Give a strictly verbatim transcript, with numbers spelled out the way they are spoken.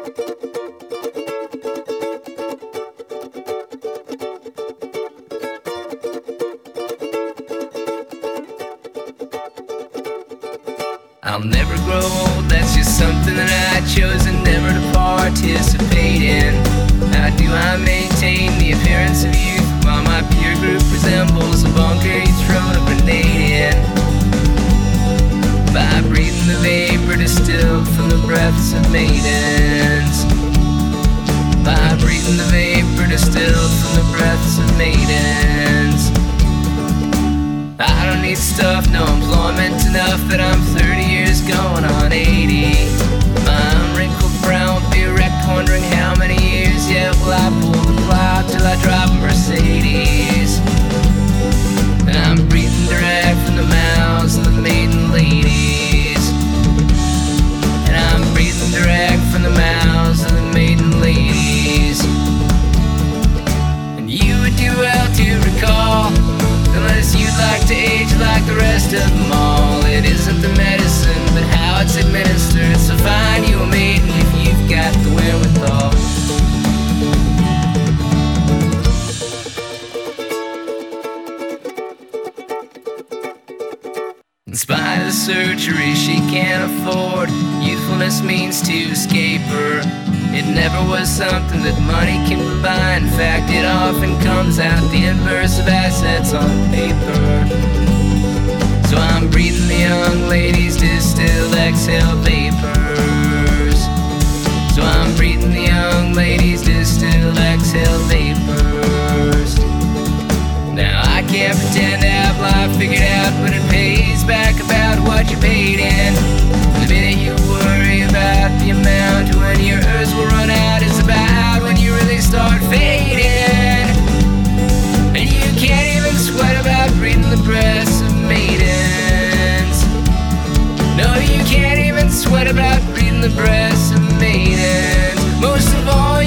I'll never grow old, that's just something that I chose and never to participate in. How do I maintain the appearance of youth while my peer group resembles a bunker you've thrown a grenade in? By breathing the vapor distilled from the breaths of maidens. By breathing the vapor distilled from the breaths of maidens. I don't need stuff, no employment enough that I'm thirty years going on eighty. My unwrinkled brow will be wrecked, wondering how many years yet will I pull the plow till I drive a Mercedes. And I'm breathing direct from the mouths of the maiden ladies. And I'm breathing direct from the mouths of the maiden ladies. And you would do well to recall, unless you'd like to age like the rest of them all, it isn't the medicine, but how it's administered. So find you a maiden if you've got the wherewithal. In spite of the surgery she can't afford, youthfulness means to escape her. It never was something that money can buy. In fact, it often comes out the inverse of assets on paper. So I'm breathing the young ladies' distilled exhale vapors. So I'm breathing the young ladies' distilled exhale vapors. Now I can't pretend to have life figured out, but it pays back about what you paid in. The minute you worry about the amount when your earth will run out is about when you really start fading. And you can't even sweat about breathing the breaths of maidens. No, you can't even sweat about breathing the breaths of maidens. Most of all,